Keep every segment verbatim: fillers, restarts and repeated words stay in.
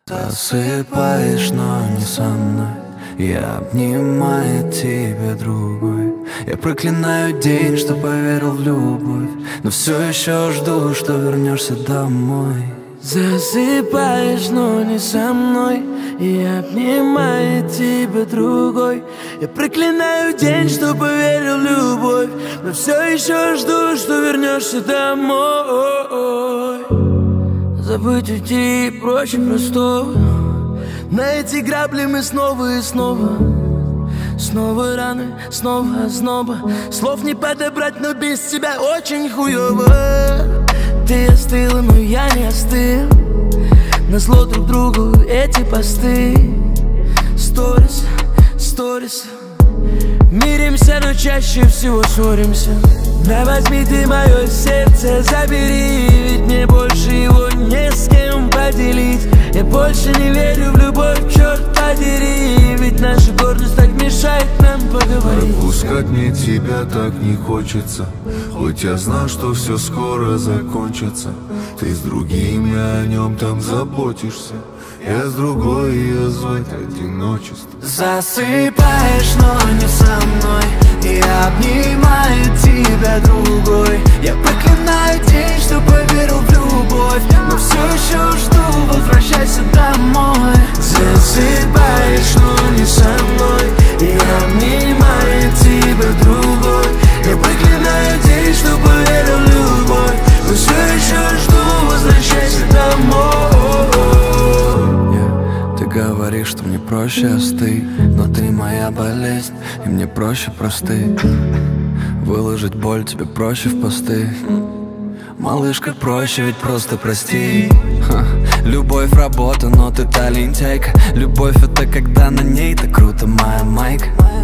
Засыпаешь, но не со мной. Я обнимаю тебя другой. Я проклинаю день, что поверил в любовь, но все еще жду, что вернешься домой. Засыпаешь, но не со мной. Я обнимаю тебя другой. Я проклинаю день, что поверил в любовь, но все еще жду, что вернешься домой. Забыть, уйти проще простого. На эти грабли мы снова и снова. Снова раны, снова озноба. Слов не подобрать, но без тебя очень хуёво. Ты остыла, но я не остыл. Назло друг другу эти посты. Сторис, сторис. Миримся, но чаще всего ссоримся. Да возьми ты мое сердце, забери, ведь мне больше его не с кем поделить. Я больше не верю в любовь, черт подери, ведь наша гордость так мешает нам поговорить. Пропускать мне тебя так не хочется, хоть я знал, что все скоро закончится. Ты с другими о нем там заботишься, я с другой, ее звать одиночество. Засыпаешь, но не со мной. Я обнимаю тебя другой. Я проклинаю день, что поверил в любовь, но все еще жду, возвращайся домой. Засыпаешь, но не со мной. Я обнимаю тебя другой. Я проклинаю день, что поверил в любовь, но все еще жду, возвращайся домой. Ты говоришь, что мне проще остыть, но ты моя болезнь, и мне проще простыть. Выложить боль тебе проще в посты. Малышка, проще ведь просто прости. Ха. Любовь работа, но ты та лентяйка. Любовь это когда на ней так круто, моя майка.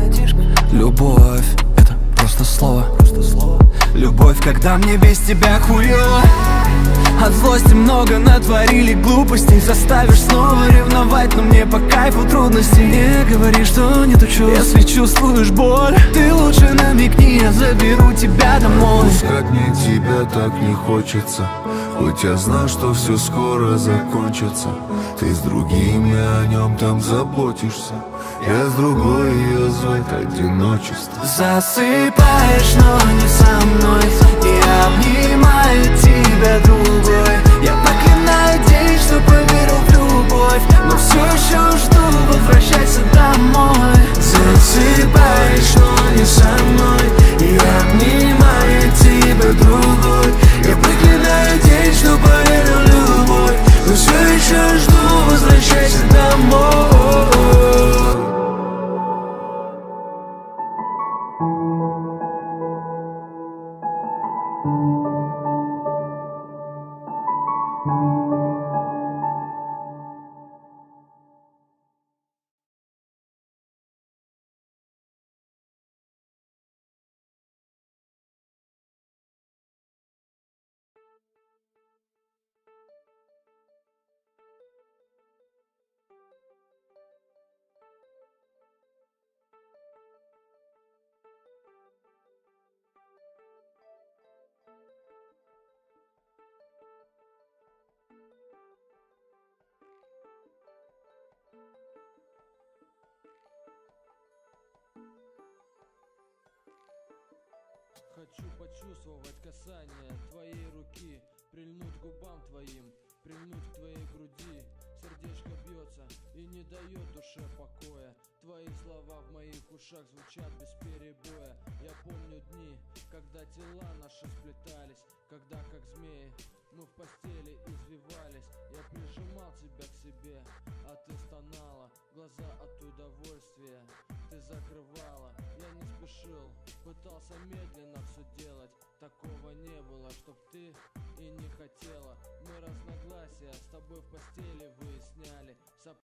Любовь это просто слово. Любовь, когда мне без тебя хуёво. От злости много натворили глупостей. Заставишь снова ревновать, но мне по кайфу трудности. Не говори, что не тучу, если чувствуешь боль. Ты лучше намекни, я заберу тебя домой. Пускать мне тебя так не хочется, хоть я знал, что все скоро закончится. Ты с другими о нем там заботишься, я с другой, ее звать одиночество. Засыпаешь, но не со мной. Я обнимаю тебя другой. Я проклинаю день, что поверил в любовь, но все еще жду, возвращайся домой. Засыпаешь, но не со мной. Я обнимаю тебя другой. Я проклинаю день, что поверил в любовь, но все еще жду, возвращайся домой. Хочу почувствовать касание твоей руки, прильнуть к губам твоим, прильнуть к твоей груди. Сердечко бьется и не дает душе покоя. Твои слова в моих ушах звучат без перебоя. Я помню дни, когда тела наши сплетались, когда как змеи мы в постели извивались. Я прижимал тебя к себе, а ты стонала, глаза от удовольствия ты закрывала. Я не спешил, пытался медленно все делать. Такого не было, чтоб ты и не хотела. Мы разногласия с тобой в постели выясняли.